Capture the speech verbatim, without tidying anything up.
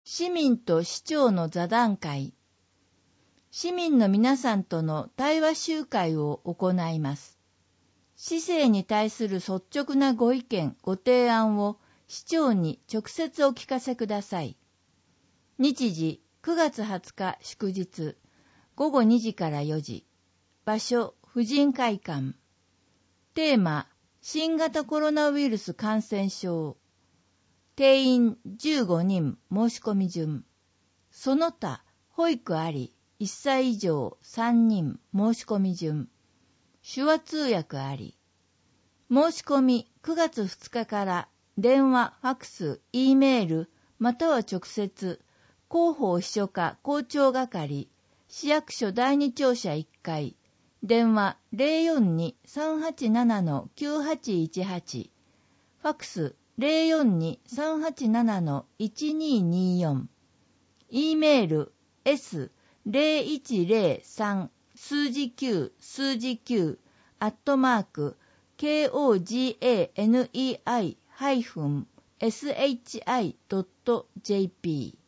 市民と市長の座談会。市民の皆さんとの対話集会を行います。市政に対する率直なご意見、ご提案を市長に直接お聞かせください。日時くがつはつか祝日、ごごにじからよじ。場所、婦人会館。テーマ、新型コロナウイルス感染症。定員じゅうごにん申し込み順。その他、保育あり、いっさい以上さんにん申し込み順。手話通訳あり。申し込みくがつふつかから電話、ファクス、Eメール、または直接、広報秘書課校長係、市役所だいに庁舎いっかい、電話 ゼロよんに さんはちなな きゅうはちいちはち、ファクス ゼロよんに さんはちなな いちにによん、Eメール エスゼロいちゼロさん 数字きゅう数字きゅうアットマーク ケーオージーエーエヌイーアイ ハイフン エスエイチアイ ドット ジェーピー